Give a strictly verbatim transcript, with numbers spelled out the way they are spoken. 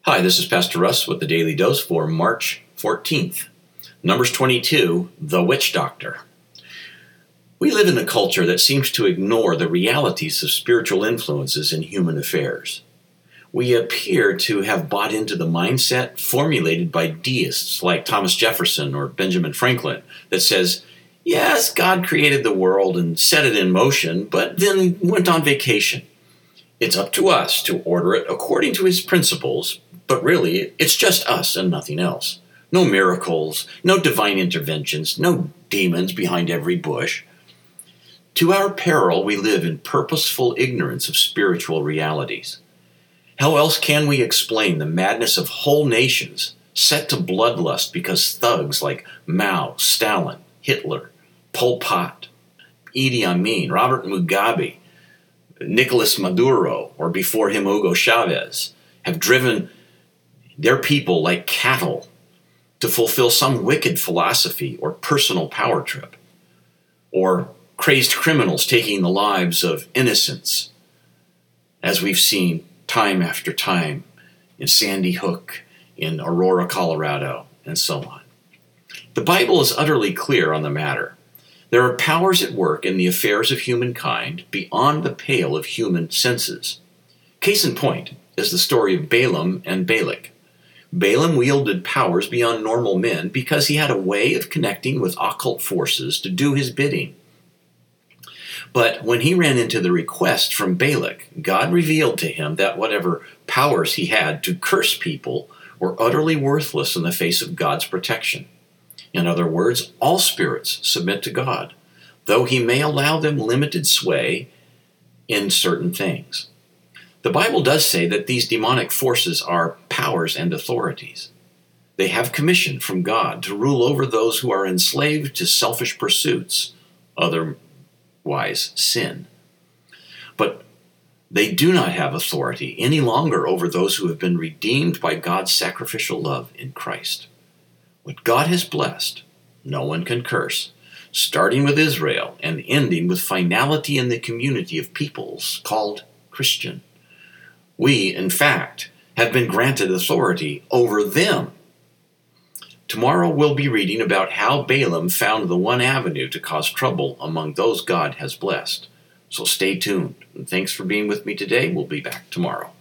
Hi, this is Pastor Russ with the Daily Dose for March fourteenth. Numbers twenty-two, The Witch Doctor. We live in a culture that seems to ignore the realities of spiritual influences in human affairs. We appear to have bought into the mindset formulated by deists like Thomas Jefferson or Benjamin Franklin that says, yes, God created the world and set it in motion, but then went on vacation. It's up to us to order it according to his principles, but really, it's just us and nothing else. No miracles, no divine interventions, no demons behind every bush. To our peril, we live in purposeful ignorance of spiritual realities. How else can we explain the madness of whole nations set to bloodlust because thugs like Mao, Stalin, Hitler, Pol Pot, Idi Amin, Robert Mugabe, Nicolas Maduro, or before him Hugo Chavez, have driven their people like cattle to fulfill some wicked philosophy or personal power trip, or crazed criminals taking the lives of innocents, as we've seen time after time in Sandy Hook, in Aurora, Colorado, and so on. The Bible is utterly clear on the matter. There are powers at work in the affairs of humankind beyond the pale of human senses. Case in point is the story of Balaam and Balak. Balaam wielded powers beyond normal men because he had a way of connecting with occult forces to do his bidding. But when he ran into the request from Balak, God revealed to him that whatever powers he had to curse people were utterly worthless in the face of God's protection. In other words, all spirits submit to God, though he may allow them limited sway in certain things. The Bible does say that these demonic forces are powers and authorities. They have commission from God to rule over those who are enslaved to selfish pursuits, otherwise sin. But they do not have authority any longer over those who have been redeemed by God's sacrificial love in Christ. What God has blessed, no one can curse, starting with Israel and ending with finality in the community of peoples called Christian. We, in fact, have been granted authority over them. Tomorrow we'll be reading about how Balaam found the one avenue to cause trouble among those God has blessed. So stay tuned. And thanks for being with me today. We'll be back tomorrow.